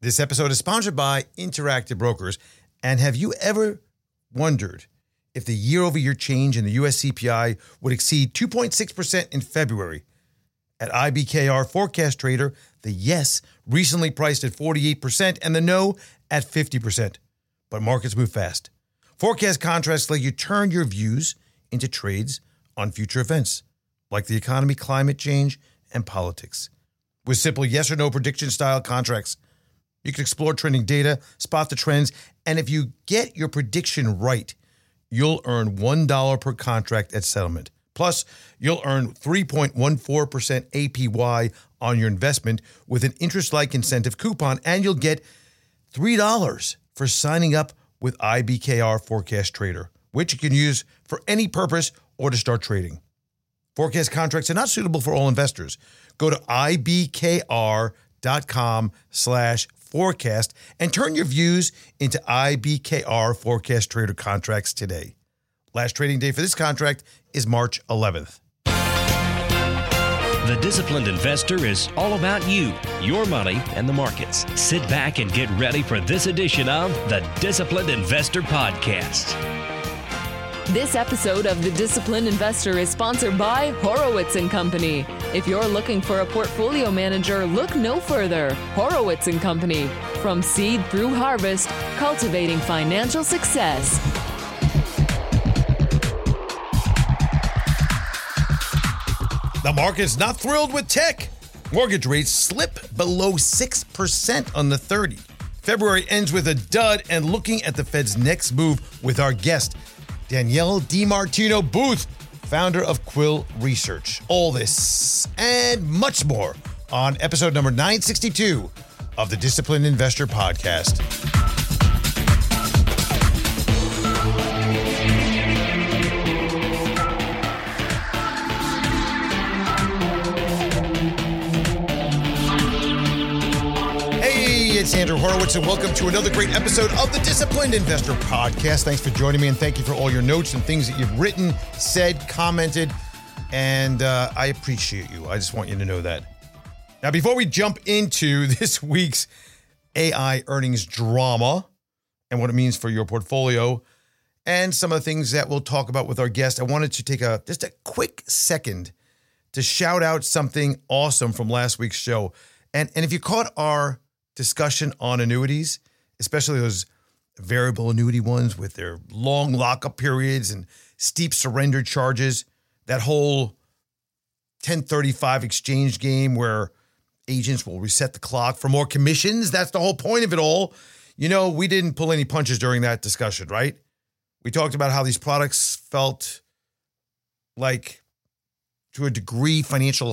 This episode is sponsored by Interactive Brokers. And have you ever wondered if the year-over-year change in the U.S. CPI would exceed 2.6% in February? At IBKR Forecast Trader, the yes recently priced at 48% and the no at 50%. But markets move fast. Forecast contracts let you turn your views into trades on future events, like the economy, climate change, and politics. With simple yes or no prediction style contracts, you can explore trending data, spot the trends, and if you get your prediction right, you'll earn $1 per contract at settlement. Plus, you'll earn 3.14% APY on your investment with an interest-like incentive coupon, and you'll get $3 for signing up with IBKR Forecast Trader, which you can use for any purpose or to start trading. Forecast contracts are not suitable for all investors. Go to ibkr.com/forecast and turn your views into IBKR Forecast Trader contracts today. Last trading day for this contract is March 11th. The Disciplined Investor is all about you, your money, and the markets. Sit back and get ready for this edition of the Disciplined Investor Podcast. This episode of The Disciplined Investor is sponsored by Horowitz & Company. If you're looking for a portfolio manager, look no further. Horowitz & Company. From seed through harvest, cultivating financial success. The market's not thrilled with tech. Mortgage rates slip below 6% on the 30. February ends with a dud, and looking at the Fed's next move with our guest, Danielle DiMartino Booth, founder of Quill Research. All this and much more on episode number 962 of the Disciplined Investor Podcast. It's Andrew Horowitz, and welcome to another great episode of the Disciplined Investor Podcast. Thanks for joining me, and thank you for all your notes and things that you've written, said, commented, and I appreciate you. I just want you to know that. Now, before we jump into this week's AI earnings drama and what it means for your portfolio and some of the things that we'll talk about with our guest, I wanted to take just a quick second to shout out something awesome from last week's show. And if you caught our discussion on annuities, especially those variable annuity ones with their long lockup periods and steep surrender charges, that whole 1035 exchange game where agents will reset the clock for more commissions. That's the whole point of it all. You know, we didn't pull any punches during that discussion, right? We talked about how these products felt like, to a degree, financial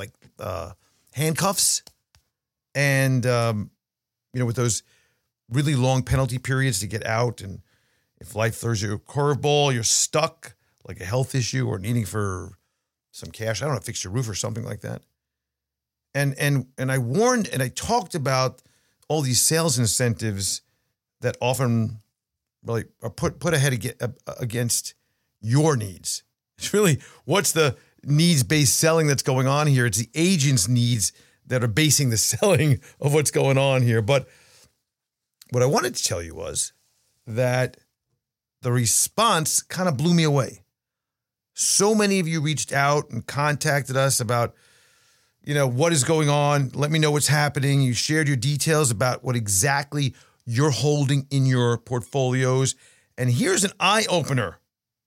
handcuffs. And, with those really long penalty periods to get out. And if life throws you a curveball, you're stuck, like a health issue or needing for some cash. I don't know, fix your roof or something like that. And I warned and I talked about all these sales incentives that often really are put ahead against your needs. It's really, what's the needs-based selling that's going on here? It's the agent's needs that are basing the selling of what's going on here. But what I wanted to tell you was that the response kind of blew me away. So many of you reached out and contacted us about, what is going on. Let me know what's happening. You shared your details about what exactly you're holding in your portfolios. And here's an eye-opener.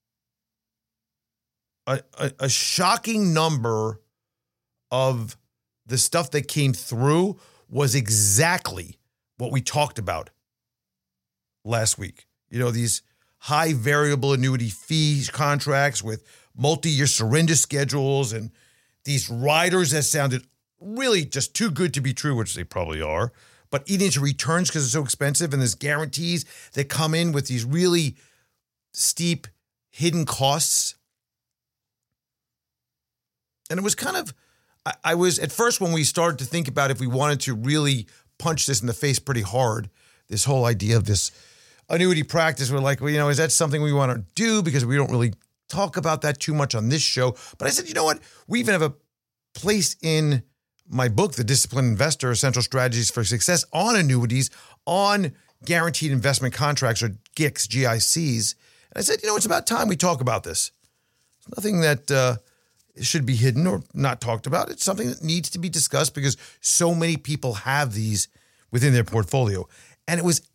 A shocking number of the stuff that came through was exactly what we talked about last week. These high variable annuity fees contracts with multi-year surrender schedules and these riders that sounded really just too good to be true, which they probably are, but eating into returns because it's so expensive, and there's guarantees that come in with these really steep hidden costs. And it was kind of, I was at first, when we started to think about if we wanted to really punch this in the face pretty hard, this whole idea of this annuity practice, we're like, well, is that something we want to do? Because we don't really talk about that too much on this show. But I said, you know what? We even have a place in my book, The Disciplined Investor, Essential Strategies for Success on Annuities, on Guaranteed Investment Contracts, or GICs, GICs. And I said, it's about time we talk about this. It's nothing that should be hidden or not talked about. It's something that needs to be discussed because so many people have these within their portfolio. And I was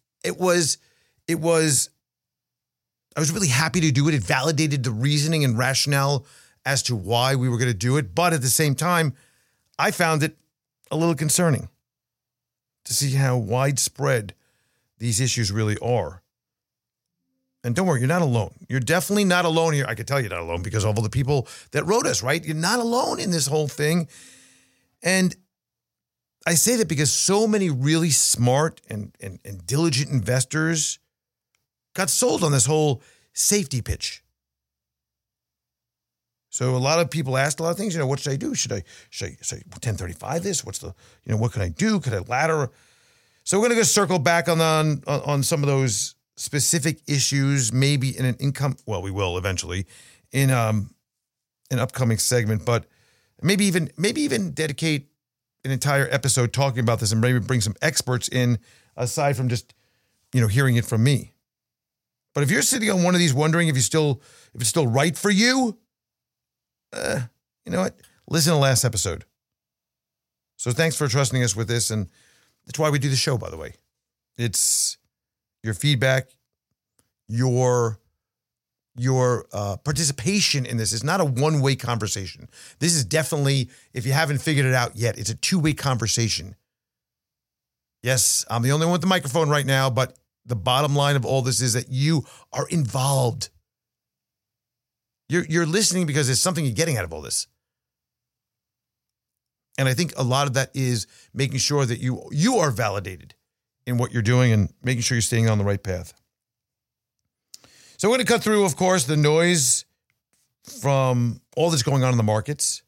really happy to do it. It validated the reasoning and rationale as to why we were going to do it. But at the same time, I found it a little concerning to see how widespread these issues really are. And don't worry, you're not alone. You're definitely not alone here. I can tell you're not alone because of all the people that wrote us, right? You're not alone in this whole thing. And I say that because so many really smart and diligent investors got sold on this whole safety pitch. So a lot of people asked a lot of things. What should I do? Should I 1035 this? What's the, what can I do? Could I ladder? So we're going to go circle back on some of those specific issues, maybe in an income. Well, we will eventually in an upcoming segment, but maybe even dedicate an entire episode talking about this and maybe bring some experts in aside from just, hearing it from me. But if you're sitting on one of these wondering if it's still right for you, you know what? Listen to the last episode. So thanks for trusting us with this. And that's why we do the show, by the way. It's your feedback, your participation in this is not a one-way conversation. This is definitely, if you haven't figured it out yet, it's a two-way conversation. Yes, I'm the only one with the microphone right now, but the bottom line of all this is that you are involved. You're listening because there's something you're getting out of all this. And I think a lot of that is making sure that you are validated in what you're doing and making sure you're staying on the right path. So we're going to cut through, of course, the noise from all that's going on in the markets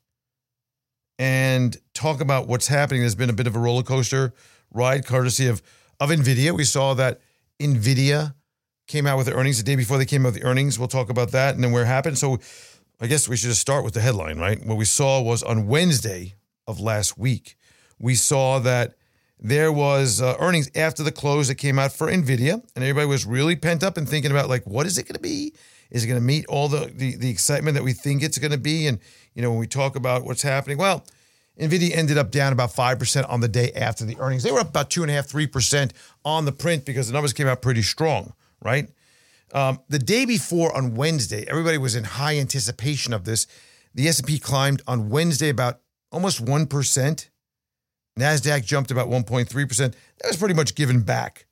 and talk about what's happening. There's been a bit of a roller coaster ride courtesy of NVIDIA. We saw that NVIDIA came out with the earnings the day before they came out with the earnings. We'll talk about that and then where it happened. So I guess we should just start with the headline, right? What we saw was on Wednesday of last week, we saw that there was earnings after the close that came out for NVIDIA, and everybody was really pent up and thinking about, like, what is it going to be? Is it going to meet all the excitement that we think it's going to be? And, when we talk about what's happening, well, NVIDIA ended up down about 5% on the day after the earnings. They were up about 2.5%, 3% on the print because the numbers came out pretty strong, right? The day before on Wednesday, everybody was in high anticipation of this. The S&P climbed on Wednesday about almost 1%. NASDAQ jumped about 1.3%. That was pretty much given back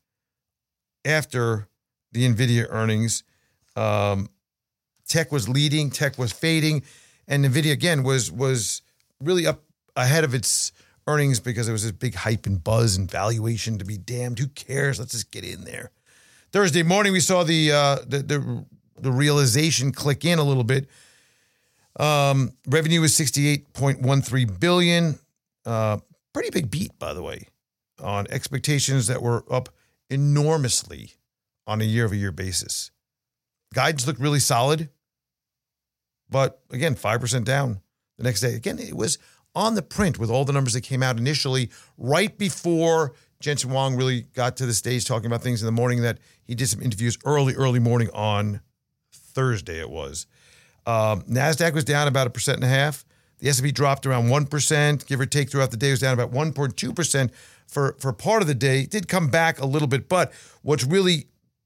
after the NVIDIA earnings. Tech was leading, tech was fading, and NVIDIA, again, was really up ahead of its earnings because there was this big hype and buzz and valuation to be damned. Who cares? Let's just get in there. Thursday morning, we saw the realization click in a little bit. Revenue was $68.13 billion. Pretty big beat, by the way, on expectations that were up enormously on a year-over-year basis. Guidance looked really solid, but again, 5% down the next day. Again, it was on the print with all the numbers that came out initially right before Jensen Huang really got to the stage talking about things in the morning, that he did some interviews early morning on Thursday it was. NASDAQ was down about 1.5%. The S&P dropped around 1%, give or take, throughout the day. It was down about 1.2% for part of the day. It did come back a little bit, but what's really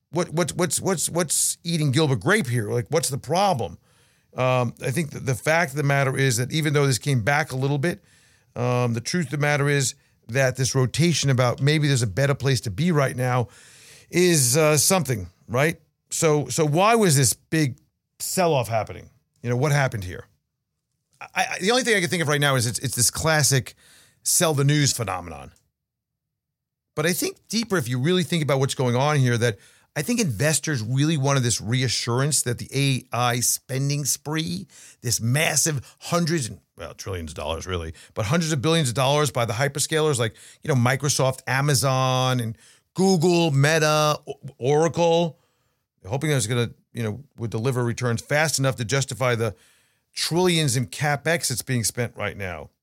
what's eating Gilbert Grape here? Like, what's the problem? I think that the fact of the matter is that even though this came back a little bit, the truth of the matter is that this rotation about maybe there's a better place to be right now is something, right? So why was this big sell-off happening? What happened here? The only thing I can think of right now is it's this classic sell the news phenomenon. But I think deeper, if you really think about what's going on here, that I think investors really wanted this reassurance that the AI spending spree, this massive trillions of dollars really, but hundreds of billions of dollars by the hyperscalers like, Microsoft, Amazon, and Google, Meta, Oracle, hoping that it's going to, would deliver returns fast enough to justify the trillions in CapEx that's being spent right now.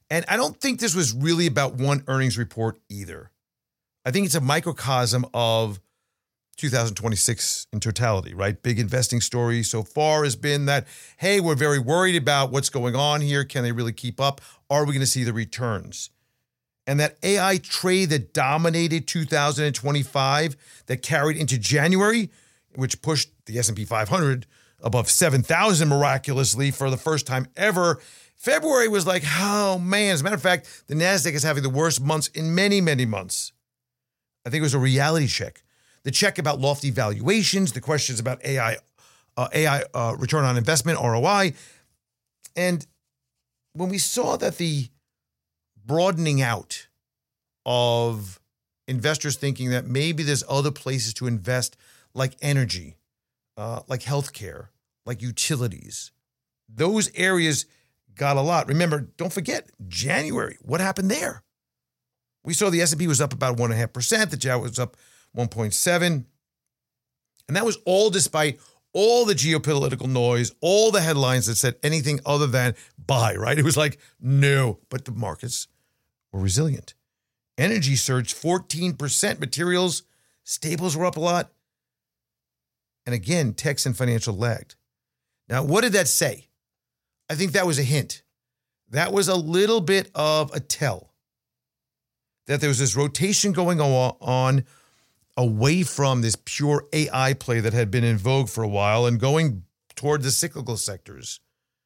And I don't think this was really about one earnings report either. I think it's a microcosm of 2026 in totality, right? Big investing story so far has been that, hey, we're very worried about what's going on here. Can they really keep up? Are we going to see the returns? And that AI trade that dominated 2025, that carried into January, which pushed the S&P 500 above 7,000 miraculously for the first time ever. February was like, oh man. As a matter of fact, the NASDAQ is having the worst months in many, many months. I think it was a reality check. The check about lofty valuations, the questions about AI return on investment, ROI. And when we saw that the broadening out of investors thinking that maybe there's other places to invest, like energy, like healthcare, like utilities, those areas got a lot. Remember, don't forget, January, what happened there? We saw the S&P was up about 1.5%. The Dow was up 1.7%. And that was all despite all the geopolitical noise, all the headlines that said anything other than buy, right? It was like, no. But the markets were resilient. Energy surged 14%. Materials, staples were up a lot. And again, techs and financial lagged. Now, what did that say? I think that was a hint. That was a little bit of a tell that there was this rotation going on away from this pure AI play that had been in vogue for a while and going toward the cyclical sectors.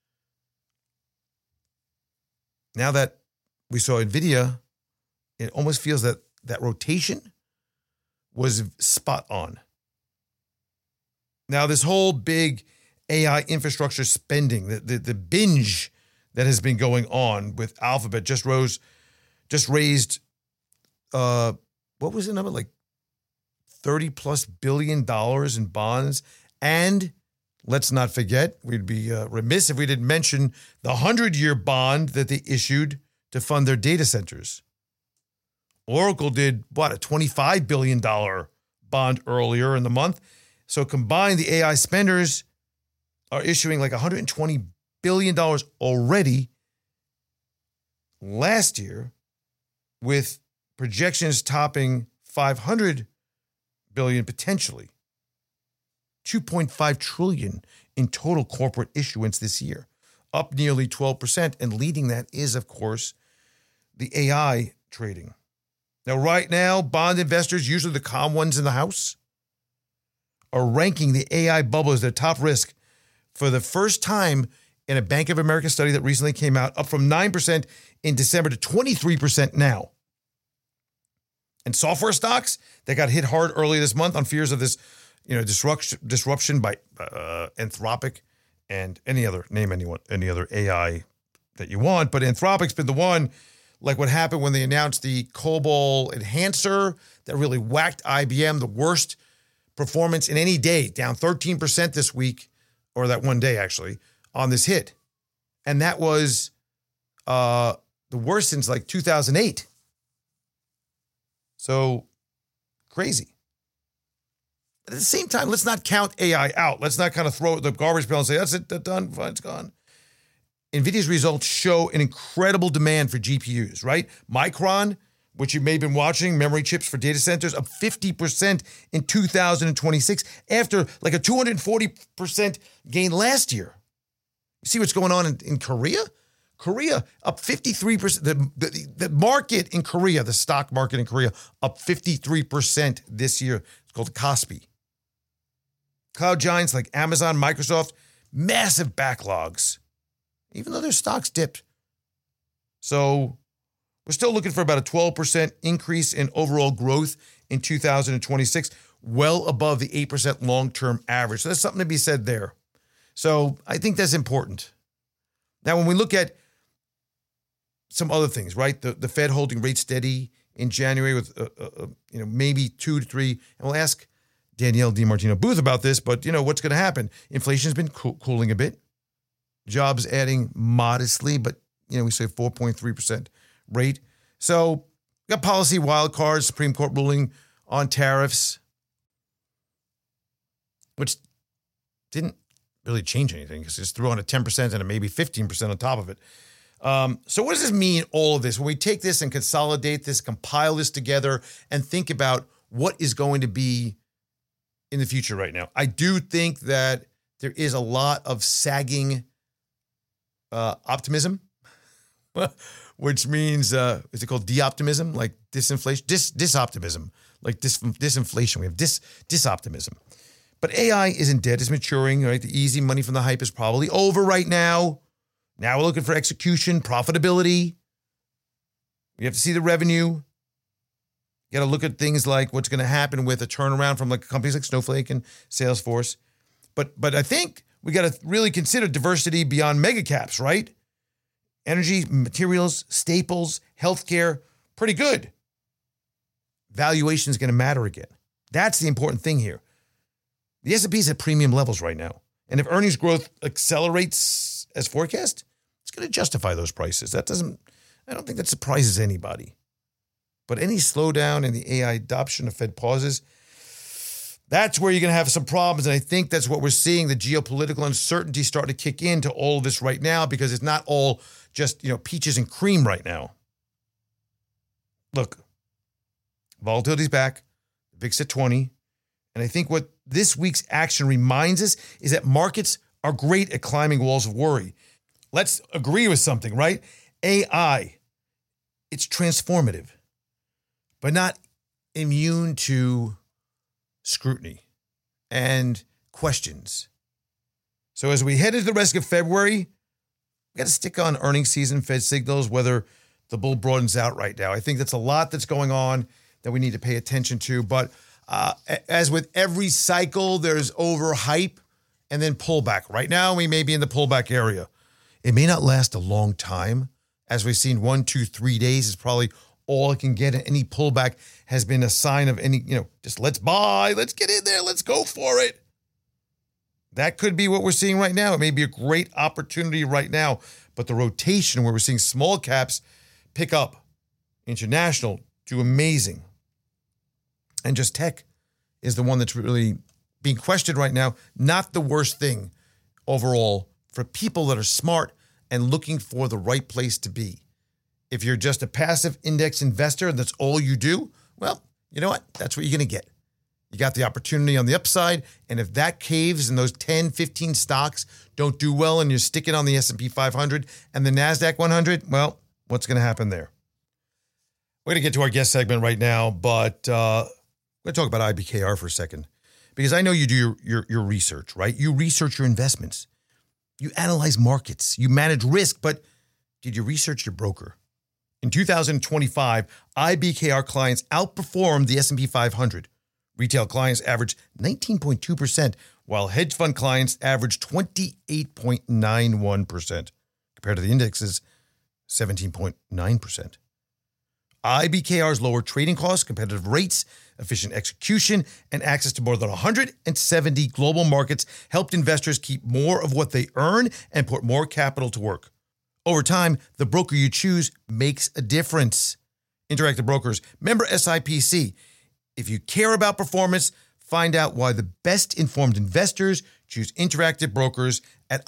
Now that we saw NVIDIA, it almost feels that that rotation was spot on. Now, this whole big AI infrastructure spending, the binge that has been going on with Alphabet just raised, what was the number? Like $30+ billion in bonds. And let's not forget, we'd be remiss if we didn't mention the 100-year bond that they issued to fund their data centers. Oracle did, a $25 billion bond earlier in the month. So combined, the AI spenders are issuing like $120 billion already last year, with projections topping $500 billion potentially. $2.5 trillion in total corporate issuance this year, up nearly 12%. And leading that is, of course, the AI trading. Now, right now, bond investors, usually the calm ones in the house, are ranking the AI bubble as their top risk for the first time in a Bank of America study that recently came out, up from 9% in December to 23% now. And software stocks that got hit hard early this month on fears of this, disruption by Anthropic and any other AI that you want. But Anthropic's been the one, like what happened when they announced the COBOL enhancer that really whacked IBM, the worst performance in any day, down 13% this week, or that one day actually, on this hit. And that was the worst since like 2008. So crazy. But at the same time, let's not count AI out. Let's not kind of throw the garbage pail and say, that's it, that's done, fine, it's gone. NVIDIA's results show an incredible demand for GPUs, right? Micron, which you may have been watching, memory chips for data centers, up 50% in 2026 after like a 240% gain last year. You see what's going on in Korea? Korea up 53%. The market in Korea, the stock market in Korea, up 53% this year. It's called Kospi. Cloud giants like Amazon, Microsoft, massive backlogs, even though their stocks dipped. So we're still looking for about a 12% increase in overall growth in 2026, well above the 8% long-term average. So there's something to be said there. So I think that's important. Now, when we look at some other things, right? The Fed holding rates steady in January with, maybe 2 to 3. And we'll ask Danielle DiMartino Booth about this, but, what's going to happen? Inflation's been cooling a bit. Jobs adding modestly, but, we say 4.3% rate. So got policy wild cards, Supreme Court ruling on tariffs, which didn't really change anything because it's threw on a 10% and a maybe 15% on top of it. So what does this mean, all of this? When we take this and consolidate this, compile this together, and think about what is going to be in the future right now, I do think that there is a lot of sagging optimism, which means, is it called de-optimism? Like disinflation, disoptimism, like disinflation. We have disoptimism. But AI isn't dead, it's maturing, right? The easy money from the hype is probably over right now. Now we're looking for execution, profitability. We have to see the revenue. You got to look at things like what's going to happen with a turnaround from like companies like Snowflake and Salesforce. But I think we got to really consider diversity beyond mega caps, right? Energy, materials, staples, healthcare, pretty good. Valuation is going to matter again. That's the important thing here. The S&P is at premium levels right now. And if earnings growth accelerates as forecast, it's going to justify those prices. I don't think that surprises anybody. But any slowdown in the AI adoption of Fed pauses, that's where you're going to have some problems. And I think that's what we're seeing, the geopolitical uncertainty start to kick into all of this right now, because it's not all just, peaches and cream right now. Look, volatility's back, the VIX at 20. And I think what this week's action reminds us is that markets are great at climbing walls of worry. Let's agree with something, right? AI, it's transformative, but not immune to scrutiny and questions. So as we head into the rest of February, we got to stick on earnings season, Fed signals, whether the bull broadens out right now. I think that's a lot that's going on that we need to pay attention to. But as with every cycle, there's overhype and then pullback. Right now, we may be in the pullback area. It may not last a long time. As we've seen, 1, 2, 3 days is probably all it can get. And any pullback has been a sign of just let's buy, let's get in there, let's go for it. That could be what we're seeing right now. It may be a great opportunity right now, but the rotation where we're seeing small caps pick up, international do amazing. And just tech is the one that's really being questioned right now. Not the worst thing overall for people that are smart and looking for the right place to be. If you're just a passive index investor and that's all you do, well, you know what? That's what you're going to get. You got the opportunity on the upside, and if that caves and those 10, 15 stocks don't do well and you're sticking on the S&P 500 and the NASDAQ 100, well, what's going to happen there? We're going to get to our guest segment right now, but we're going to talk about IBKR for a second, because I know you do your research, right? You research your investments. You analyze markets. You manage risk, but did you research your broker? In 2025, IBKR clients outperformed the S&P 500. Retail clients averaged 19.2%, while hedge fund clients averaged 28.91%, compared to the index's 17.9%. IBKR's lower trading costs, competitive rates, efficient execution, and access to more than 170 global markets helped investors keep more of what they earn and put more capital to work. Over time, the broker you choose makes a difference. Interactive Brokers, member SIPC. If you care about performance, find out why the best informed investors choose Interactive Brokers at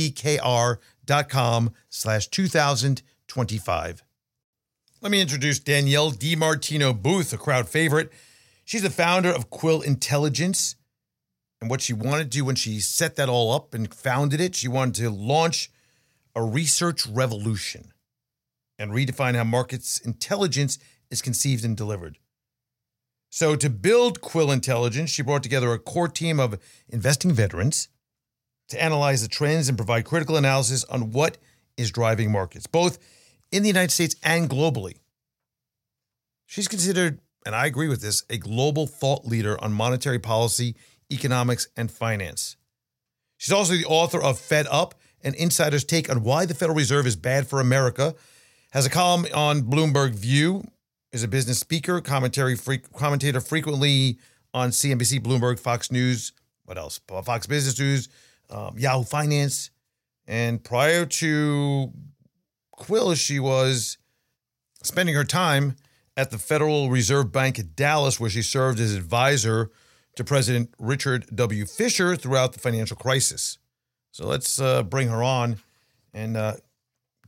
ibkr.com/2025. Let me introduce Danielle DiMartino Booth, a crowd favorite. She's the founder of Quill Intelligence. And what she wanted to do when she set that all up and founded it, she wanted to launch a research revolution and redefine how markets intelligence is conceived and delivered. So to build Quill Intelligence, she brought together a core team of investing veterans to analyze the trends and provide critical analysis on what is driving markets, both in the United States and globally. She's considered, and I agree with this, a global thought leader on monetary policy, economics, and finance. She's also the author of Fed Up, an insider's take on why the Federal Reserve is bad for America, has a column on Bloomberg View, is a business speaker, commentator frequently on CNBC, Bloomberg, Fox News, what else? Fox Business News, Yahoo Finance. And prior to Quill, she was spending her time at the Federal Reserve Bank at Dallas, where she served as advisor to President Richard W. Fisher throughout the financial crisis. So let's bring her on and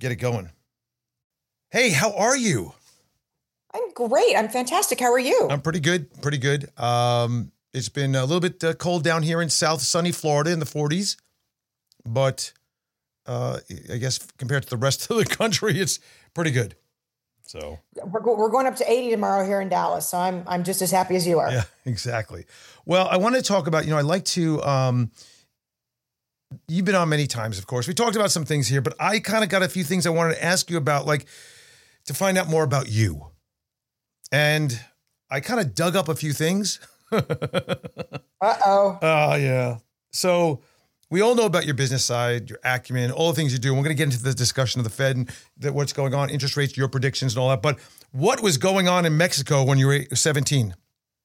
get it going. Hey, how are you? I'm great. I'm fantastic. How are you? I'm pretty good. Pretty good. It's been a little bit cold down here in South sunny Florida in the 40s, but I guess compared to the rest of the country, it's pretty good. So we're going up to 80 tomorrow here in Dallas, so I'm just as happy as you are. Yeah, exactly. Well, I want to talk about, I like to, you've been on many times, of course. We talked about some things here, but I kind of got a few things I wanted to ask you about, like to find out more about you. And I kind of dug up a few things. Uh-oh. Yeah. So we all know about your business side, your acumen, all the things you do. And we're going to get into the discussion of the Fed and what's going on, interest rates, your predictions and all that. But what was going on in Mexico when you were 17?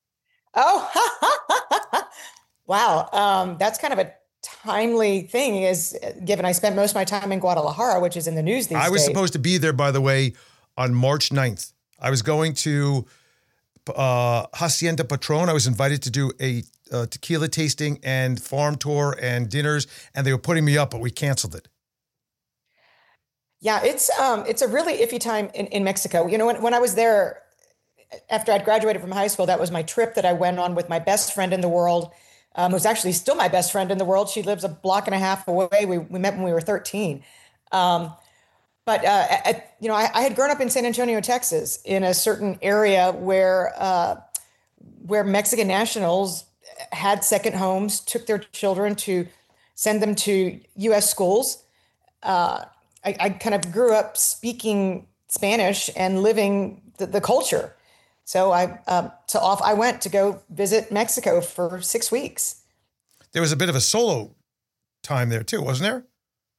Oh, wow. That's kind of a timely thing, is given I spent most of my time in Guadalajara, which is in the news these days. I was supposed to be there, by the way, on March 9th. I was going to Hacienda Patron. I was invited to do a tequila tasting and farm tour and dinners, and they were putting me up, but we canceled it. Yeah, it's a really iffy time in Mexico. When I was there, after I'd graduated from high school, that was my trip that I went on with my best friend in the world, who's actually still my best friend in the world. She lives a block and a half away. We met when we were 13. But I had grown up in San Antonio, Texas, in a certain area where Mexican nationals had second homes, took their children to send them to U.S. schools. I kind of grew up speaking Spanish and living the culture. So I went to go visit Mexico for 6 weeks. There was a bit of a solo time there too, wasn't there?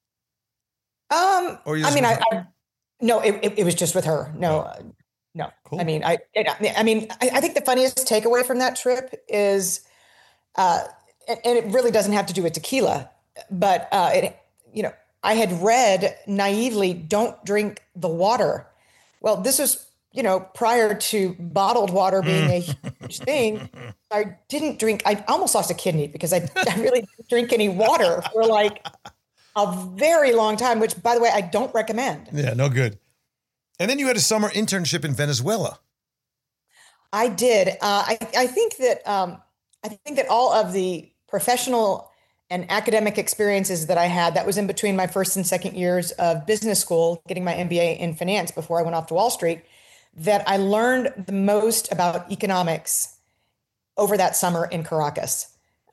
No, it was just with her. No. Cool. I think the funniest takeaway from that trip is, and it really doesn't have to do with tequila, but I had read naively, don't drink the water. Well, this was, prior to bottled water being a huge thing. I didn't drink. I almost lost a kidney because I really didn't drink any water for like a very long time, which, by the way, I don't recommend. Yeah, no good. And then you had a summer internship in Venezuela. I did. I think that all of the professional and academic experiences that I had, that was in between my first and second years of business school, getting my MBA in finance before I went off to Wall Street, that I learned the most about economics over that summer in Caracas.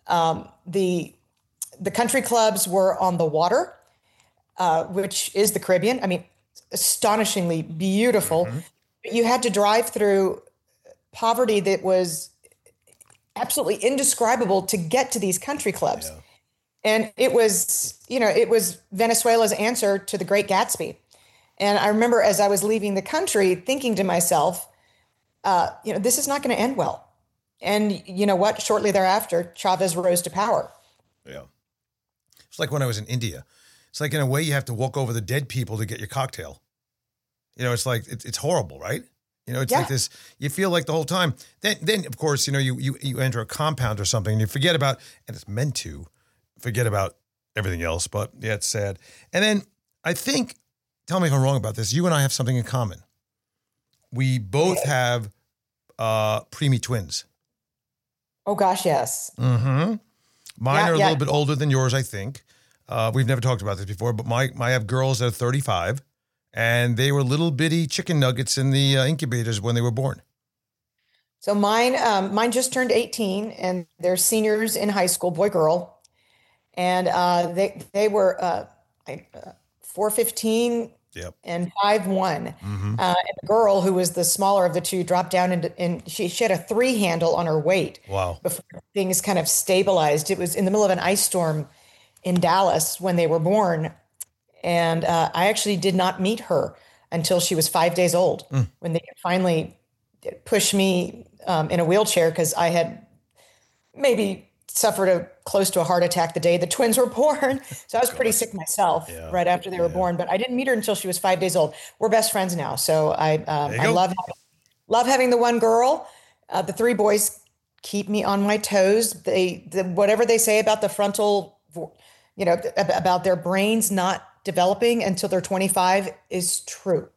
The country clubs were on the water, which is the Caribbean. I mean, astonishingly beautiful. Mm-hmm. You had to drive through poverty that was absolutely indescribable to get to these country clubs. Yeah. And it was Venezuela's answer to the Great Gatsby. And I remember as I was leaving the country thinking to myself, this is not going to end well. And you know what? Shortly thereafter, Chavez rose to power. Yeah. It's like when I was in India. It's like, in a way, you have to walk over the dead people to get your cocktail. It's like, it's horrible, right? It's like this, you feel like the whole time. Then of course, you enter a compound or something and you forget about, and it's meant to forget about everything else, but yeah, it's sad. And then I think, tell me if I'm wrong about this, you and I have something in common. We both have preemie twins. Oh gosh, yes. Mm-hmm. Mine are a little bit older than yours, I think. We've never talked about this before, but I have girls that are 35, and they were little bitty chicken nuggets in the incubators when they were born. So mine just turned 18, and they're seniors in high school, boy, girl, and they were 4'15", yep, and 5'1". Mm-hmm. And the girl, who was the smaller of the two, dropped down and she had a 3 handle on her weight. Wow! Before things kind of stabilized. It was in the middle of an ice storm in Dallas when they were born. And I actually did not meet her until she was 5 days old, when they finally pushed me in a wheelchair because I had maybe suffered close to a heart attack the day the twins were born. So I was pretty sick myself right after they were born, but I didn't meet her until she was 5 days old. We're best friends now. So I love having the one girl. The 3 boys keep me on my toes. Whatever they say about the frontal, about their brains not developing until they're 25 is true.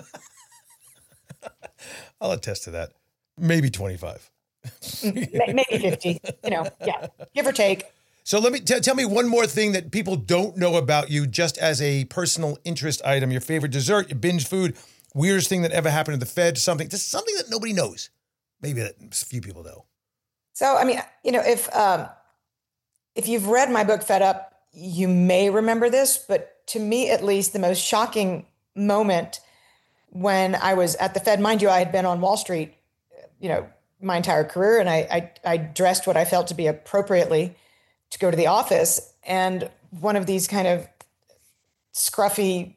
I'll attest to that. Maybe 25. Maybe 50, yeah, give or take. So let me tell me one more thing that people don't know about you, just as a personal interest item. Your favorite dessert, your binge food, weirdest thing that ever happened to the Fed, something that nobody knows. Maybe that a few people know. So, I mean, if you've read my book, Fed Up, you may remember this, but to me, at least, the most shocking moment when I was at the Fed, mind you, I had been on Wall Street, my entire career, and I dressed what I felt to be appropriately to go to the office. And one of these kind of scruffy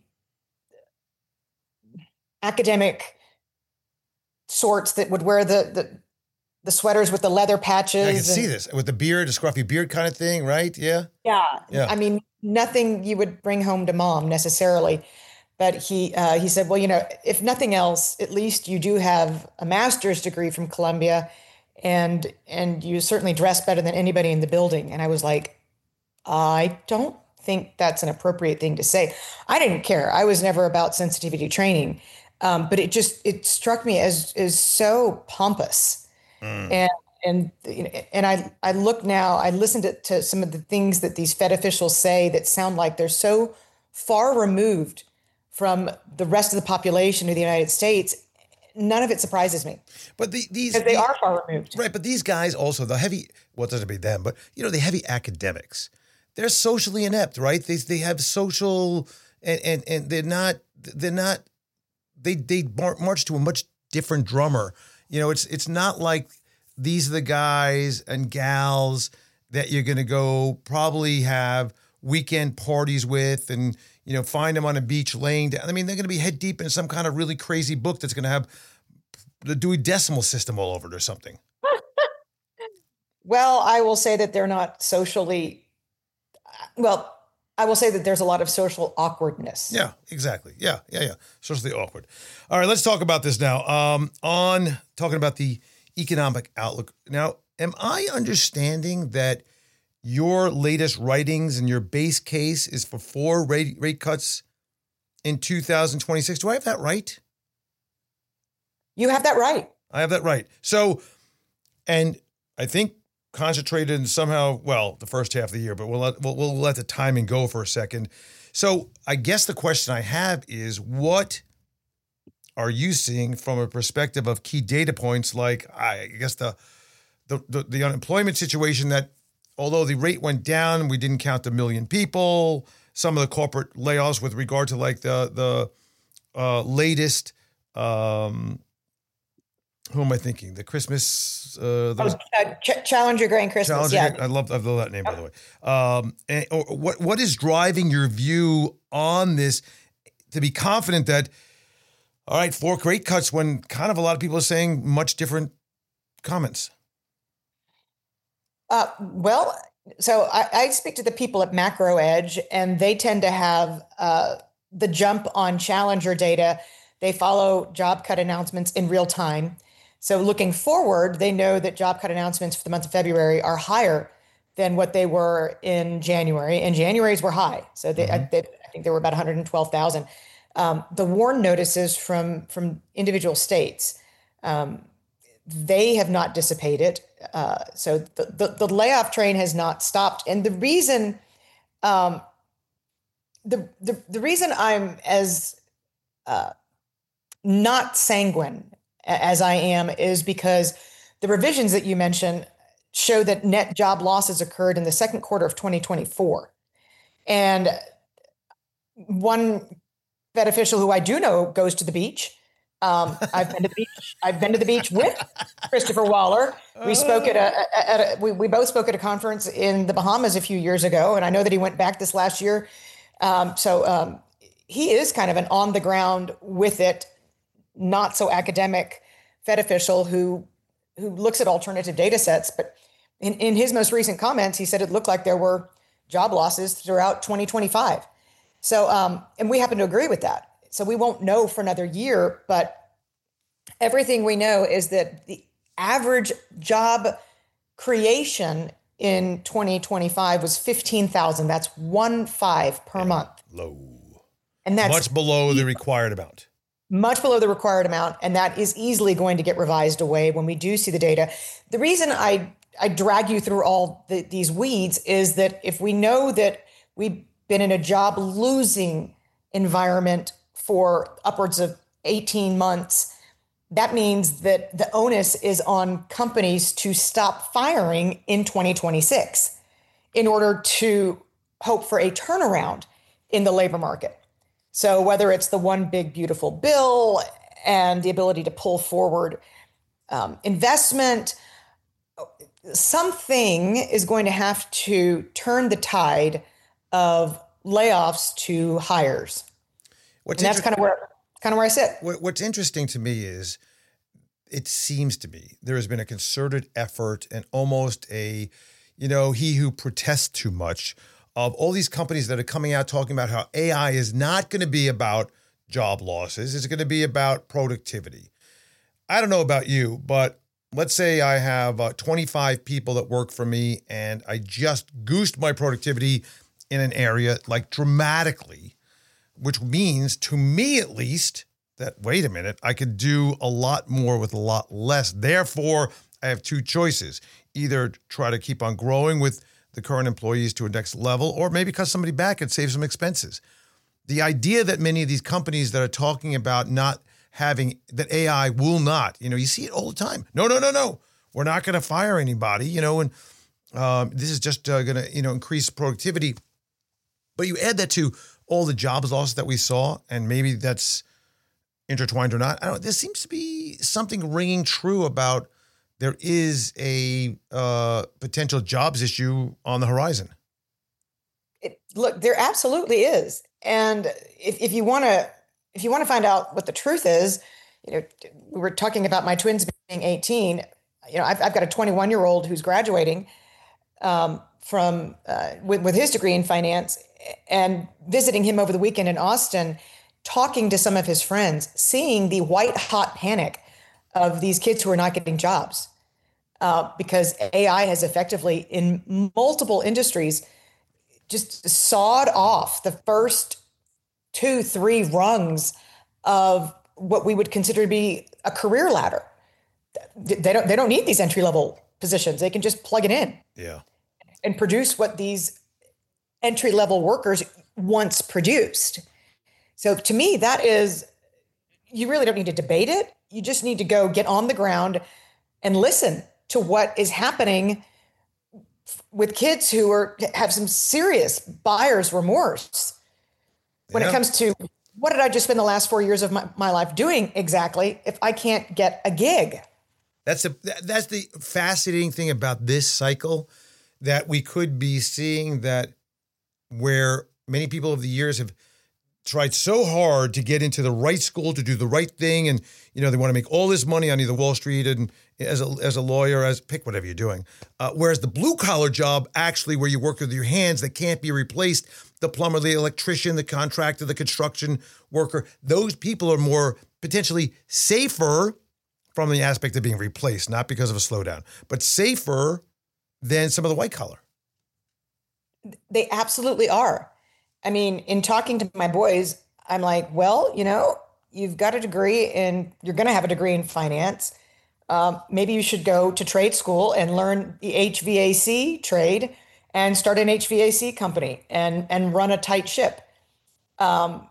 academic sorts that would wear the sweaters with the leather patches. I can see this with the beard, a scruffy beard kind of thing, right? Yeah. Yeah. Yeah. I mean, nothing you would bring home to mom necessarily. But he said, well, if nothing else, at least you do have a master's degree from Columbia, and you certainly dress better than anybody in the building. And I was like, I don't think that's an appropriate thing to say. I didn't care. I was never about sensitivity training. But it struck me as so pompous. And I look now, I listened to some of the things that these Fed officials say that sound like they're so far removed from the rest of the population of the United States. None of it surprises me. But they are far removed. Right. But these guys also, it doesn't be them, but the heavy academics, they're socially inept, right? They have social and they march to a much different drummer. It's not like these are the guys and gals that you're going to go probably have weekend parties with and, find them on a beach laying down. I mean, they're going to be head deep in some kind of really crazy book that's going to have the Dewey Decimal System all over it or something. Well, I will say that they're not socially, I will say that there's a lot of social awkwardness. Yeah, exactly. Yeah. Socially awkward. All right, let's talk about this now. On talking about the economic outlook. Now, am I understanding that your latest writings and your base case is for 4 rate cuts in 2026? Do I have that right? You have that right. I have that right. So, and I think concentrated in somehow, the first half of the year, but we'll let the timing go for a second. So I guess the question I have is, what are you seeing from a perspective of key data points? Like, I guess the unemployment situation, that although the rate went down, we didn't count 1 million people, some of the corporate layoffs with regard to like the latest, who am I thinking? The Christmas, Challenger Grain Christmas. Challenger, yeah. I love that name, by the way. What is driving your view on this to be confident that, all right, 4 rate cuts when kind of a lot of people are saying much different comments? So I speak to the people at Macro Edge, and they tend to have the jump on Challenger data. They follow job cut announcements in real time. So looking forward, they know that job cut announcements for the month of February are higher than what they were in January. And January's were high. So I think they were about 112,000. The WARN notices from individual states, they have not dissipated. So the layoff train has not stopped. And the reason, the reason I'm as not sanguine as I am is because the revisions that you mentioned show that net job losses occurred in the second quarter of 2024. And one Fed official who I do know goes to the beach. I've been to the beach with Christopher Waller. We spoke we both spoke at a conference in the Bahamas a few years ago, and I know that he went back this last year. So he is kind of an on the ground with it, not so academic Fed official who looks at alternative data sets. But in his most recent comments, he said it looked like there were job losses throughout 2025. So, and we happen to agree with that. So we won't know for another year, but everything we know is that the average job creation in 2025 was 15,000. That's 15 per month. Low. And that's much below the required amount. Much below the required amount. And that is easily going to get revised away when we do see the data. The reason I drag you through all these weeds is that if we know that we've been in a job losing environment for upwards of 18 months, that means that the onus is on companies to stop firing in 2026 in order to hope for a turnaround in the labor market. So whether it's the one big beautiful bill and the ability to pull forward investment, something is going to have to turn the tide of layoffs to hires. And that's kind of where I sit. What's interesting to me is it seems to me there has been a concerted effort and almost a, he who protests too much of all these companies that are coming out talking about how AI is not going to be about job losses. It's going to be about productivity. I don't know about you, but let's say I have 25 people that work for me and I just goosed my productivity in an area like dramatically, which means to me at least that, wait a minute, I could do a lot more with a lot less. Therefore, I have two choices. Either try to keep on growing with the current employees to a next level, or maybe cut somebody back and save some expenses. The idea that many of these companies that are talking about not having, that AI will not, you see it all the time. No. We're not going to fire anybody, and this is just going to, increase productivity. But you add that to all the jobs losses that we saw, and maybe that's intertwined or not. There seems to be something ringing true about there is a potential jobs issue on the horizon. Look, there absolutely is. And if you want to find out what the truth is, we were talking about my twins being 18. I've got a 21-year-old who's graduating from with his degree in finance, and visiting him over the weekend in Austin, talking to some of his friends, seeing the white hot panic of these kids who are not getting jobs. Because AI has effectively, in multiple industries, just sawed off the first 2-3 rungs of what we would consider to be a career ladder. They don't need these entry-level positions. They can just plug it in. Yeah. And produce what these entry-level workers once produced. So to me, that is, you really don't need to debate it. You just need to go get on the ground and listen to what is happening with kids who have some serious buyer's remorse when it comes to what did I just spend the last 4 years of my life doing exactly if I can't get a gig? That's the fascinating thing about this cycle, that we could be seeing that where many people over the years have tried so hard to get into the right school, to do the right thing. And, they want to make all this money on either Wall Street and as a lawyer, pick whatever you're doing. Whereas the blue collar job, actually where you work with your hands that can't be replaced, the plumber, the electrician, the contractor, the construction worker, those people are more potentially safer from the aspect of being replaced, not because of a slowdown, but safer than some of the white collar. They absolutely are. I mean, in talking to my boys, I'm like, well, you've got a degree you're going to have a degree in finance. Maybe you should go to trade school and learn the HVAC trade and start an HVAC company and run a tight ship. I'm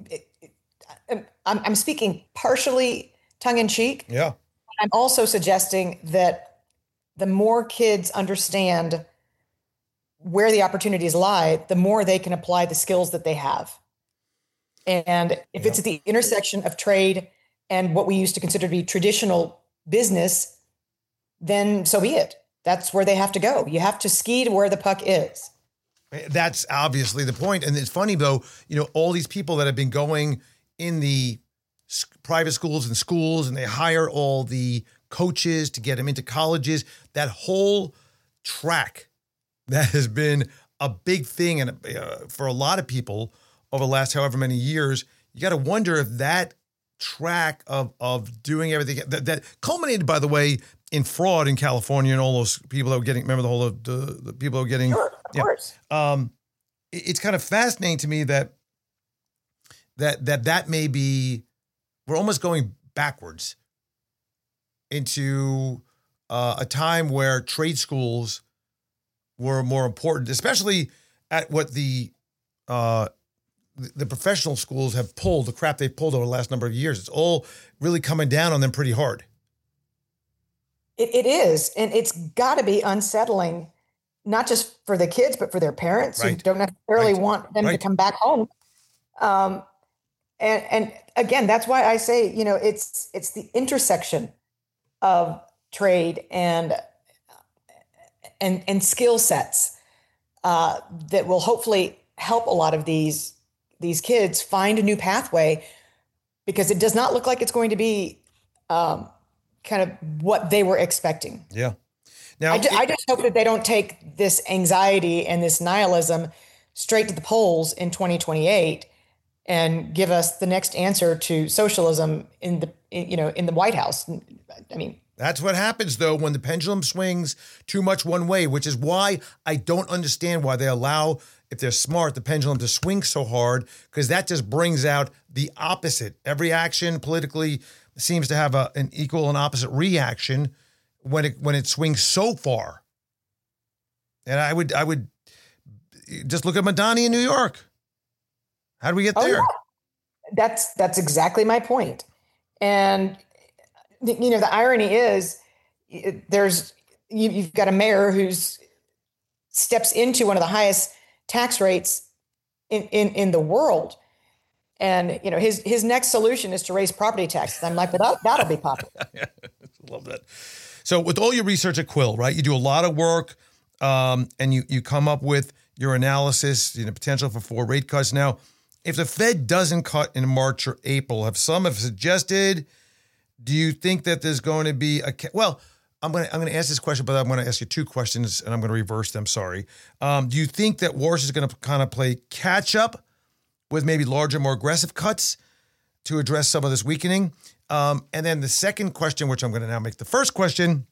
speaking partially tongue in cheek. Yeah. I'm also suggesting that the more kids understand where the opportunities lie, the more they can apply the skills that they have. And if it's at the intersection of trade and what we used to consider to be traditional business, then so be it. That's where they have to go. You have to ski to where the puck is. That's obviously the point. And it's funny, though, all these people that have been going in the private schools and they hire all the coaches to get them into colleges, that whole track that has been a big thing and for a lot of people over the last however many years. You got to wonder if that track of doing everything that culminated, by the way, in fraud in California and all those people that were getting, remember the whole the people who were getting, sure, of course. It's kind of fascinating to me that that may be, we're almost going backwards into a time where trade schools were more important, especially at what the professional schools have pulled, the crap they've pulled over the last number of years. It's all really coming down on them pretty hard. It is. And it's got to be unsettling, not just for the kids, but for their parents who don't necessarily want them to come back home. And again, that's why I say, it's the intersection of trade and skill sets that will hopefully help a lot of these kids find a new pathway, because it does not look like it's going to be kind of what they were expecting. Yeah. Now, I just hope that they don't take this anxiety and this nihilism straight to the polls in 2028 and give us the next answer to socialism in the White House. I mean, that's what happens, though, when the pendulum swings too much one way, which is why I don't understand why they allow, if they're smart, the pendulum to swing so hard, because that just brings out the opposite. Every action politically seems to have an equal and opposite reaction when it swings so far. And I would just look at Madani in New York. How do we get there? Yeah. That's exactly my point. And the irony is, you've got a mayor who's steps into one of the highest tax rates in the world. And, his next solution is to raise property taxes. I'm like, well, that'll be popular. Yeah, love that. So with all your research at Quill, right, you do a lot of work and you come up with your analysis, potential for 4 rate cuts. Now, if the Fed doesn't cut in March or April, some have suggested, do you think that there's going to be I'm going to ask this question, but I'm going to ask you 2 questions and I'm going to reverse them. Sorry. Do you think that Warsh is going to kind of play catch up with maybe larger, more aggressive cuts to address some of this weakening? And then the second question, which I'm going to now make the first question,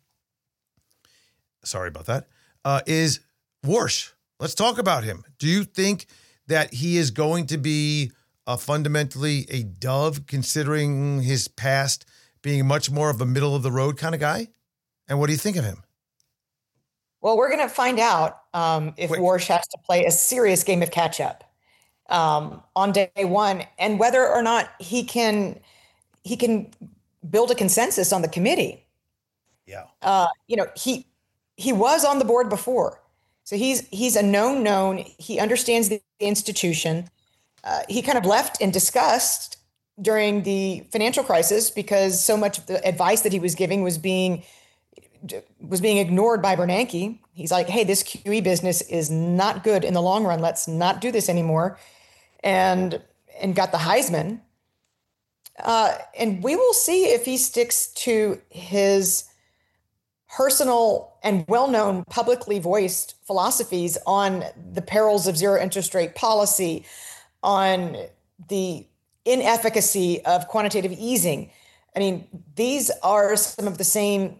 sorry about that, is Warsh. Let's talk about him. Do you think that he is going to be fundamentally a dove, considering his past being much more of a middle of the road kind of guy? And what do you think of him? Well, we're going to find out if Warsh has to play a serious game of catch up on day one, and whether or not he can build a consensus on the committee. Yeah. He was on the board before, so he's a known. He understands the institution. He kind of left in disgust during the financial crisis because so much of the advice that he was giving was being ignored by Bernanke. He's like, hey, this QE business is not good in the long run. Let's not do this anymore. And got the Heisman. And we will see if he sticks to his personal and well-known publicly voiced philosophies on the perils of zero interest rate policy, on the inefficacy of quantitative easing. I mean, these are some of the same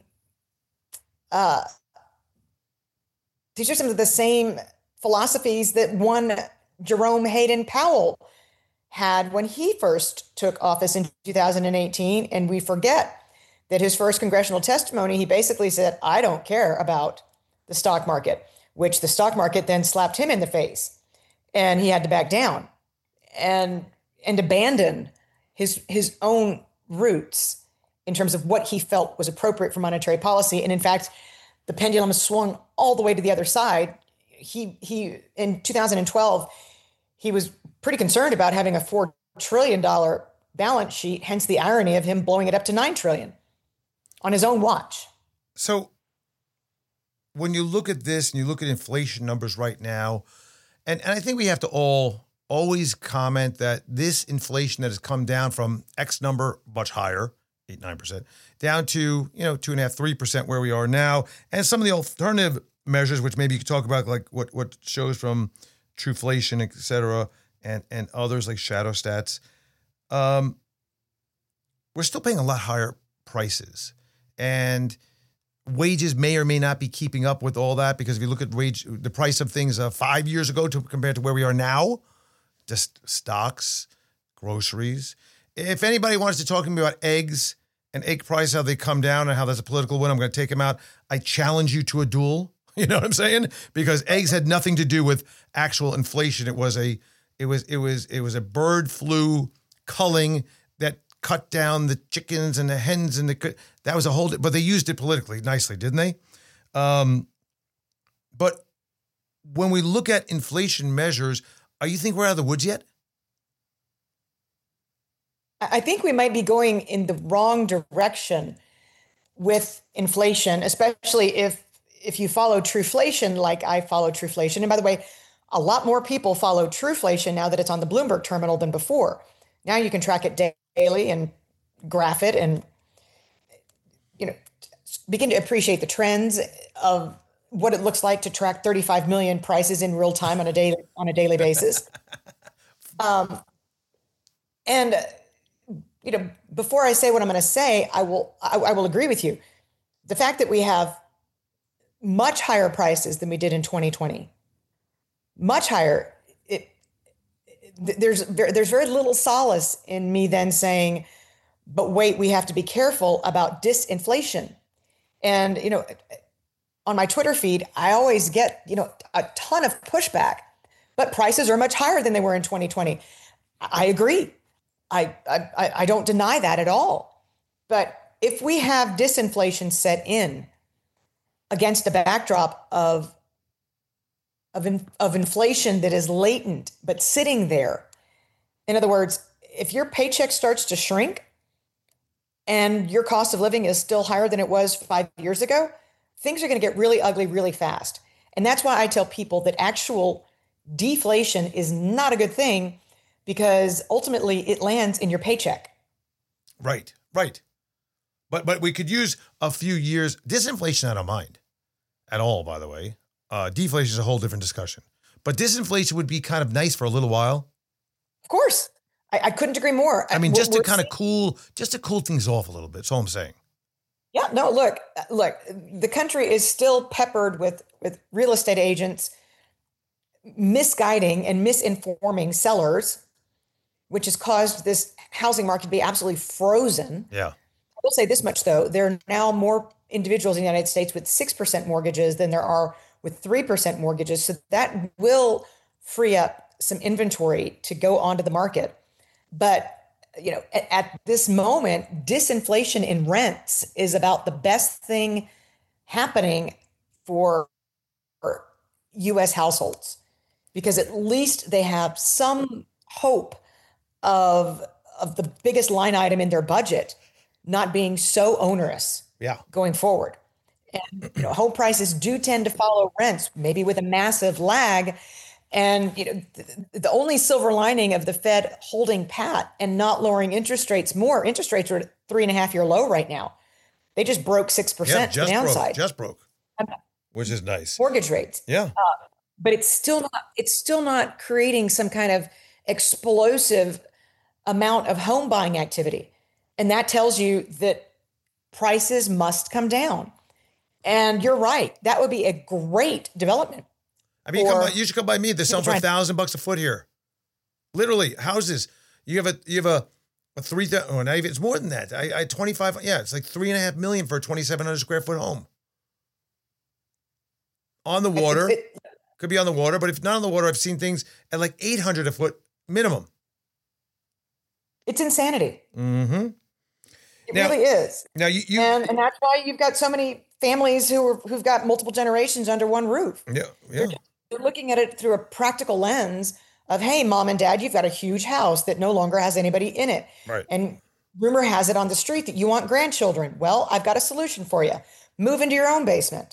philosophies that one Jerome Hayden Powell had when he first took office in 2018. And we forget that his first congressional testimony, he basically said, I don't care about the stock market, which the stock market then slapped him in the face. And he had to back down and abandon his own roots in terms of what he felt was appropriate for monetary policy. And in fact, the pendulum swung all the way to the other side. He in 2012, he was pretty concerned about having a $4 trillion balance sheet, hence the irony of him blowing it up to $9 trillion on his own watch. So when you look at this and you look at inflation numbers right now, and I think we have to always comment that this inflation that has come down from X number, much higher, 8-9%, down to 2.5%, 3% where we are now, and some of the alternative measures, which maybe you could talk about, like what shows from Truflation, et cetera, and others like Shadow Stats. We're still paying a lot higher prices, and wages may or may not be keeping up with all that, because if you look at the price of things 5 years ago compared to where we are now, just stocks, groceries. If anybody wants to talk to me about eggs and egg price, how they come down and how that's a political win, I'm going to take them out. I challenge you to a duel. You know what I'm saying? Because eggs had nothing to do with actual inflation. It was a bird flu culling that cut down the chickens and the hens and that was a whole. But they used it politically nicely, didn't they? But when we look at inflation measures, you think we're out of the woods yet? I think we might be going in the wrong direction with inflation, especially if you follow Trueflation like I follow Trueflation. And by the way, a lot more people follow Trueflation now that it's on the Bloomberg terminal than before. Now you can track it daily and graph it and, begin to appreciate the trends of what it looks like to track 35 million prices in real time on a daily basis. Before I say what I'm going to say, I will agree with you. The fact that we have much higher prices than we did in 2020, much higher. There's very little solace in me then saying, but wait, we have to be careful about disinflation. And, on my Twitter feed, I always get, a ton of pushback, but prices are much higher than they were in 2020. I agree. I don't deny that at all. But if we have disinflation set in against a backdrop of inflation that is latent but sitting there, in other words, if your paycheck starts to shrink and your cost of living is still higher than it was 5 years ago, things are going to get really ugly really fast. And that's why I tell people that actual deflation is not a good thing, because ultimately it lands in your paycheck. Right. But we could use a few years. Disinflation, I don't mind at all, by the way. Deflation is a whole different discussion. But disinflation would be kind of nice for a little while. Of course. I couldn't agree more. I mean, just to cool things off a little bit. That's all I'm saying. Yeah, no, look, the country is still peppered with real estate agents misguiding and misinforming sellers, which has caused this housing market to be absolutely frozen. Yeah. I will say this much, though. There are now more individuals in the United States with 6% mortgages than there are with 3% mortgages. So that will free up some inventory to go onto the market. But, at this moment, disinflation in rents is about the best thing happening for U.S. households, because at least they have some hope of the biggest line item in their budget not being so onerous going forward. And home prices do tend to follow rents, maybe with a massive lag. And the only silver lining of the Fed holding pat and not lowering interest rates more, interest rates are at 3.5-year low right now. They just broke 6% the downside. Just broke, which is nice. Mortgage rates. Yeah. But it's still not creating some kind of explosive amount of home buying activity. And that tells you that prices must come down. And you're right. That would be a great development. I mean, you should come by me. They're selling for $1,000 a foot here. Literally, houses. You have a 3,000. Oh, now it's more than that. I 25. Yeah, it's like $3.5 million for a 2,700 square foot home. On the water, could be on the water, but if not on the water, I've seen things at like 800 a foot minimum. It's insanity. Mm-hmm. It really is. Now you and that's why you've got so many families who've got multiple generations under one roof. Yeah. They're looking at it through a practical lens of, hey, mom and dad, you've got a huge house that no longer has anybody in it. Right. And rumor has it on the street that you want grandchildren. Well, I've got a solution for you. Move into your own basement.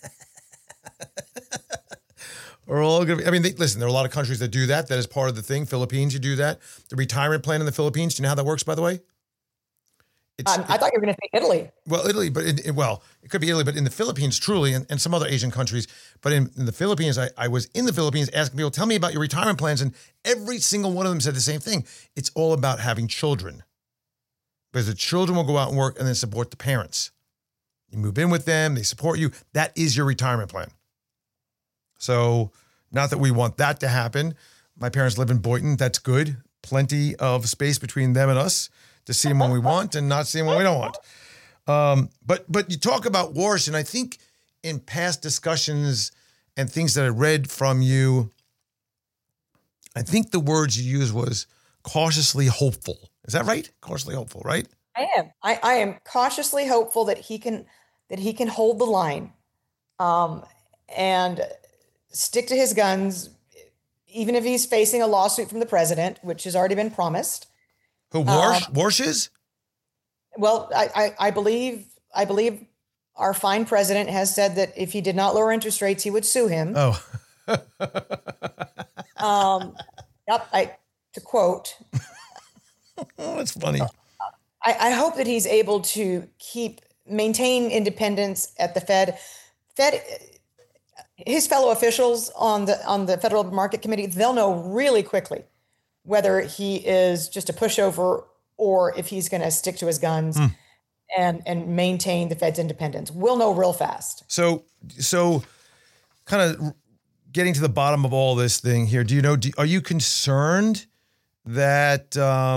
We're all going to be, I mean, listen, there are a lot of countries that do that. That is part of the thing. Philippines, you do that. The retirement plan in the Philippines, do you know how that works, by the way? I thought you were going to say Italy. Well, Italy, but it could be Italy, but in the Philippines, truly, and some other Asian countries, but in the Philippines, I was in the Philippines asking people, tell me about your retirement plans, and every single one of them said the same thing. It's all about having children, because the children will go out and work and then support the parents. You move in with them, they support you. That is your retirement plan. So, not that we want that to happen. My parents live in Boynton. That's good. plenty of space between them and us to see him when we want and not see him when we don't want. But you talk about Warsh, and I think in past discussions and things that I read from you, I think the words you used was cautiously hopeful. Is that right? Cautiously hopeful, right? I am. I am cautiously hopeful that he can hold the line, and stick to his guns, even if he's facing a lawsuit from the president, which has already been promised. Who Warsh is? Well, I believe our fine president has said that if he did not lower interest rates, he would sue him. Oh. Yep. To quote. Oh, that's funny. I hope that he's able to maintain independence at the Fed. His fellow officials on the Federal Market Committee, they'll know really quickly whether he is just a pushover or if he's going to stick to his guns and maintain the Fed's independence. We'll know real fast. So kind of getting to the bottom of all this thing here, are you concerned that,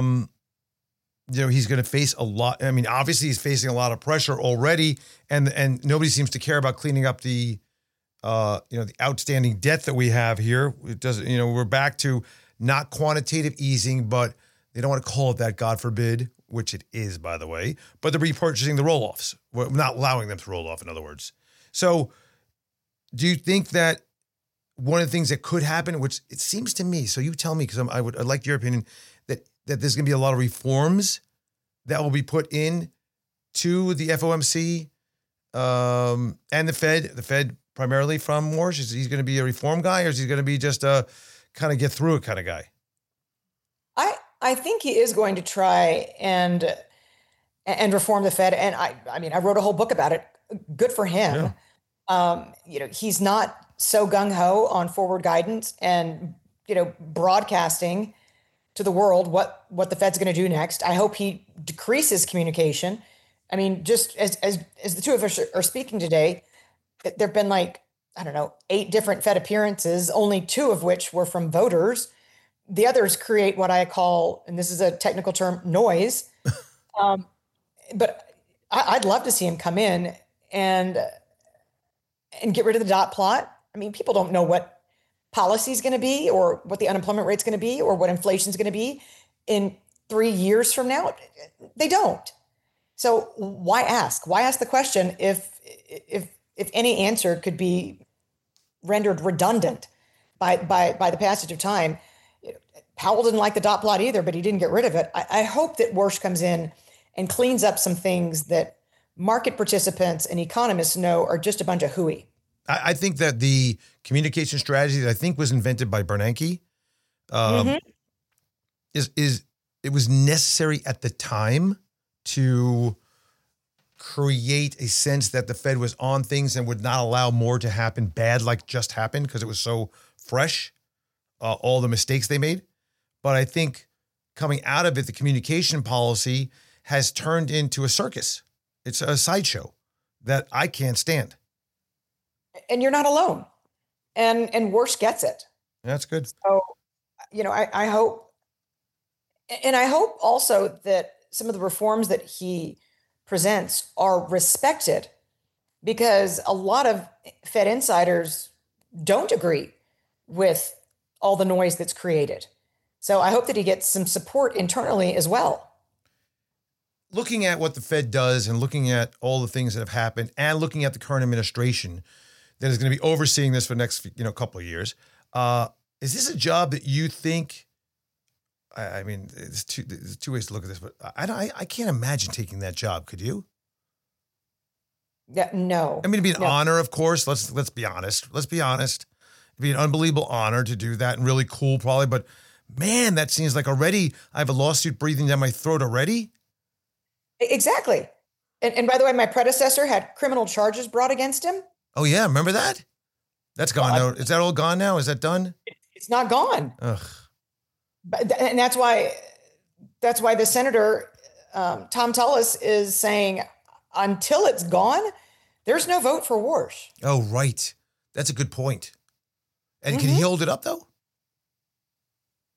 he's going to face a lot? I mean, obviously he's facing a lot of pressure already, and nobody seems to care about cleaning up the outstanding debt that we have here. It doesn't, we're back to not quantitative easing, but they don't want to call it that, God forbid, which it is, by the way, but they're repurchasing the roll-offs. We're not allowing them to roll off, in other words. So do you think that one of the things that could happen, which it seems to me, so you tell me, because I'd like your opinion, that there's going to be a lot of reforms that will be put in to the FOMC and the Fed primarily from Warsh? Is he going to be a reform guy, or is he going to be just a kind of get through it kind of guy? I think he is going to try and reform the Fed. And I wrote a whole book about it. Good for him. Yeah. He's not so gung-ho on forward guidance and, broadcasting to the world what the Fed's going to do next. I hope he decreases communication. I mean, just as the two of us are speaking today, there've been 8 different Fed appearances, only 2 of which were from voters. The others create what I call, and this is a technical term, noise. But I'd love to see him come in and get rid of the dot plot. I mean, people don't know what policy is going to be, or what the unemployment rate is going to be, or what inflation is going to be in 3 years from now. They don't. So why ask? Why ask the question if any answer could be rendered redundant by the passage of time? Powell didn't like the dot plot either, but he didn't get rid of it. I hope that Warsh comes in and cleans up some things that market participants and economists know are just a bunch of hooey. I think that the communication strategy that I think was invented by Bernanke it was necessary at the time to create a sense that the Fed was on things and would not allow more to happen bad like just happened, because it was so fresh, all the mistakes they made. But I think coming out of it, the communication policy has turned into a circus. It's a sideshow that I can't stand. And you're not alone. And Warsh gets it. That's good. So, I hope, and I hope also that some of the reforms that he presents are respected, because a lot of Fed insiders don't agree with all the noise that's created. So I hope that he gets some support internally as well. Looking at what the Fed does and looking at all the things that have happened and looking at the current administration that is going to be overseeing this for the next couple of years, is this a job that you think, I mean, there's two ways to look at this, but I can't imagine taking that job. Could you? Yeah, no. I mean, it'd be an honor, of course. Let's be honest. Let's be honest. It'd be an unbelievable honor to do that, and really cool probably. But man, that seems like already I have a lawsuit breathing down my throat already. Exactly. And by the way, my predecessor had criminal charges brought against him. Oh yeah, remember that? That's gone now. Is that all gone now? Is that done? It's not gone. Ugh. And that's why the senator, Tom Tullis, is saying until it's gone, there's no vote for Warsh. Oh, right. That's a good point. And can he hold it up though?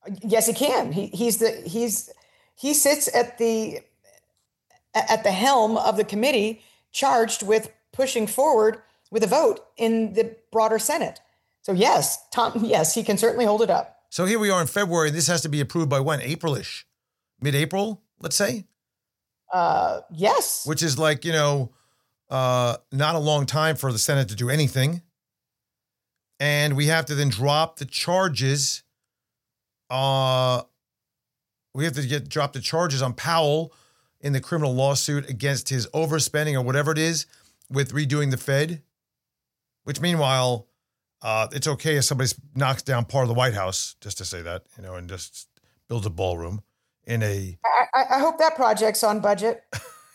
Yes, he can. He sits at the helm of the committee charged with pushing forward with a vote in the broader Senate. So yes, he can certainly hold it up. So here we are in February. This has to be approved by when? April-ish? Mid-April, let's say? Yes. Which is like, not a long time for the Senate to do anything. And we have to then drop the charges. We have to drop the charges on Powell in the criminal lawsuit against his overspending or whatever it is with redoing the Fed. Which meanwhile, it's okay if somebody knocks down part of the White House, just to say that, and just builds a ballroom in a... I hope that project's on budget.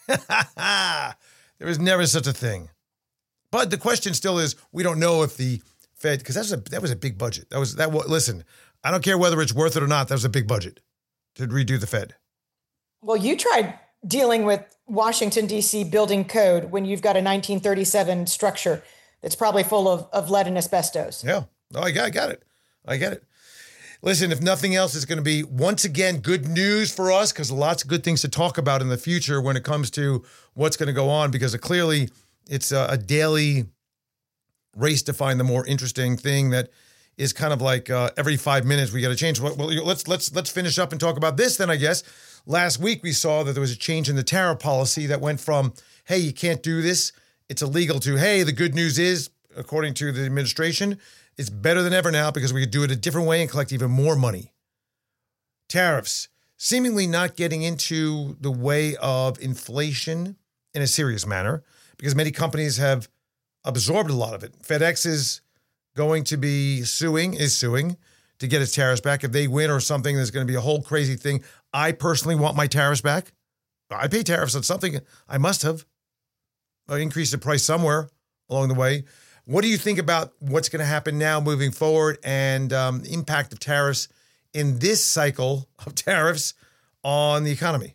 There was never such a thing. But the question still is, we don't know if the Fed, because that was a big budget. Listen, I don't care whether it's worth it or not. That was a big budget to redo the Fed. Well, you tried dealing with Washington, D.C. building code when you've got a 1937 structure that's probably full of lead and asbestos. Yeah. No, I got it. I get it. Listen, if nothing else, it's going to be, once again, good news for us because lots of good things to talk about in the future when it comes to what's going to go on because clearly it's a daily race to find the more interesting thing that is kind of like every 5 minutes we got to change. Well, let's finish up and talk about this then, I guess. Last week we saw that there was a change in the tariff policy that went from, hey, you can't do this, it's illegal, to, hey, the good news is, according to the administration, it's better than ever now because we could do it a different way and collect even more money. Tariffs seemingly not getting into the way of inflation in a serious manner because many companies have absorbed a lot of it. FedEx is going to be suing to get its tariffs back. If they win or something, there's going to be a whole crazy thing. I personally want my tariffs back. I pay tariffs on something I must have. I increased the price somewhere along the way. What do you think about what's going to happen now moving forward and the impact of tariffs in this cycle of tariffs on the economy?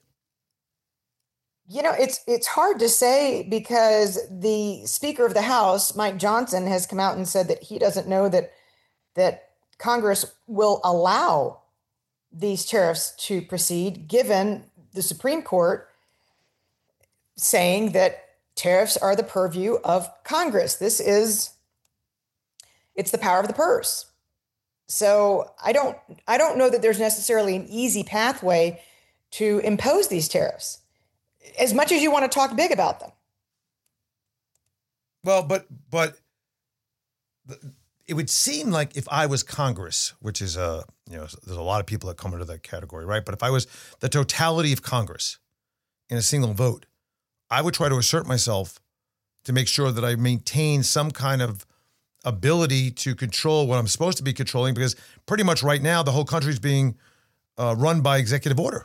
It's hard to say because the Speaker of the House, Mike Johnson, has come out and said that he doesn't know that Congress will allow these tariffs to proceed, given the Supreme Court saying that tariffs are the purview of Congress. It's the power of the purse. So I don't know that there's necessarily an easy pathway to impose these tariffs, as much as you want to talk big about them. Well, but it would seem like if I was Congress, which is there's a lot of people that come into that category, right? But if I was the totality of Congress in a single vote, I would try to assert myself to make sure that I maintain some kind of ability to control what I'm supposed to be controlling, because pretty much right now the whole country is being run by executive order.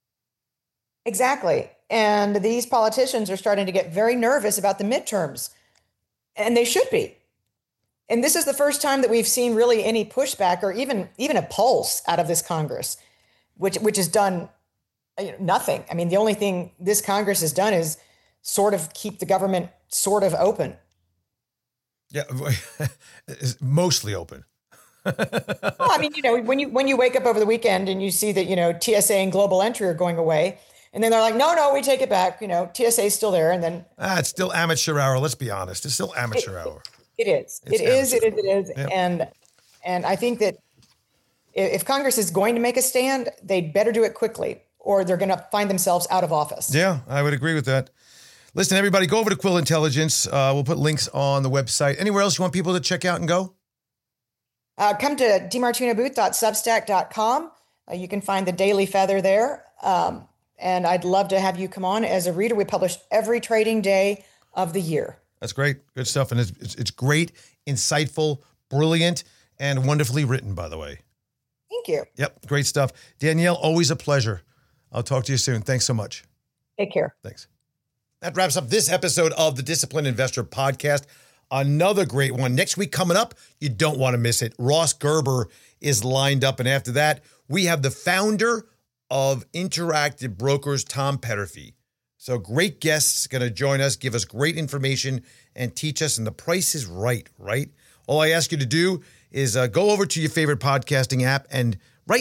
Exactly. And these politicians are starting to get very nervous about the midterms, and they should be. And this is the first time that we've seen really any pushback or even a pulse out of this Congress, which has done nothing. I mean, the only thing this Congress has done is sort of keep the government sort of open. Yeah, it's mostly open. Well, I mean, when you wake up over the weekend and you see that, TSA and global entry are going away, and then they're like, no, we take it back. TSA is still there. And then it's still amateur hour. Let's be honest. It's still amateur hour. It is. It is. Yep. And I think that if Congress is going to make a stand, they'd better do it quickly, or they're going to find themselves out of office. Yeah, I would agree with that. Listen, everybody, go over to Quill Intelligence. We'll put links on the website. Anywhere else you want people to check out and go? Come to dmartinobooth.substack.com. You can find the Daily Feather there. And I'd love to have you come on as a reader. We publish every trading day of the year. That's great. Good stuff. And it's great, insightful, brilliant, and wonderfully written, by the way. Thank you. Yep. Great stuff. Danielle, always a pleasure. I'll talk to you soon. Thanks so much. Take care. Thanks. That wraps up this episode of the Disciplined Investor Podcast. Another great one. Next week coming up, you don't want to miss it. Ross Gerber is lined up. And after that, we have the founder of Interactive Brokers, Tom Petterfy. So great guests going to join us, give us great information, and teach us. And the price is right? All I ask you to do is go over to your favorite podcasting app and right now,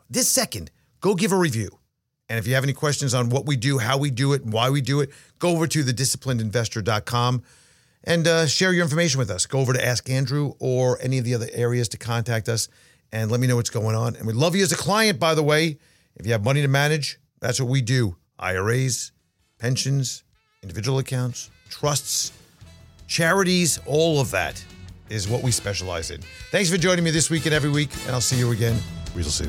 this second, go give a review. And if you have any questions on what we do, how we do it, why we do it, go over to thedisciplinedinvestor.com and share your information with us. Go over to Ask Andrew or any of the other areas to contact us and let me know what's going on. And we love you as a client, by the way. If you have money to manage, that's what we do. IRAs, pensions, individual accounts, trusts, charities, all of that is what we specialize in. Thanks for joining me this week and every week, and I'll see you again real soon.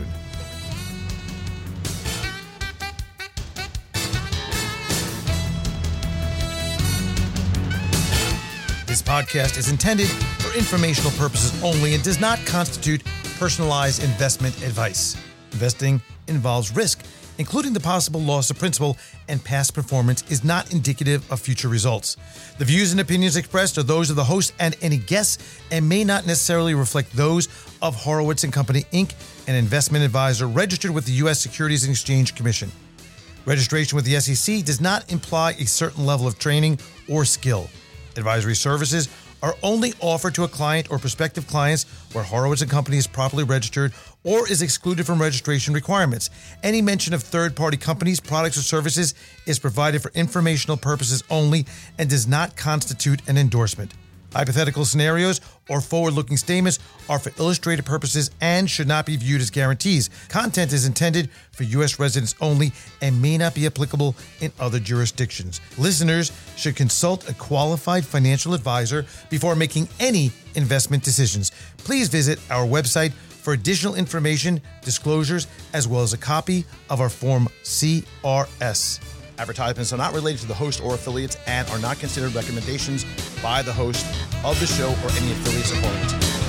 This podcast is intended for informational purposes only and does not constitute personalized investment advice. Investing involves risk, including the possible loss of principal, and past performance is not indicative of future results. The views and opinions expressed are those of the host and any guests and may not necessarily reflect those of Horowitz & Company, Inc., an investment advisor registered with the U.S. Securities and Exchange Commission. Registration with the SEC does not imply a certain level of training or skill. Advisory services are only offered to a client or prospective clients where Horowitz & Company is properly registered or is excluded from registration requirements. Any mention of third-party companies, products, or services is provided for informational purposes only and does not constitute an endorsement. Hypothetical scenarios or forward-looking statements are for illustrative purposes and should not be viewed as guarantees. Content is intended for U.S. residents only and may not be applicable in other jurisdictions. Listeners should consult a qualified financial advisor before making any investment decisions. Please visit our website for additional information, disclosures, as well as a copy of our Form CRS. Advertisements are not related to the host or affiliates and are not considered recommendations by the host of the show or any affiliates of Horowitz.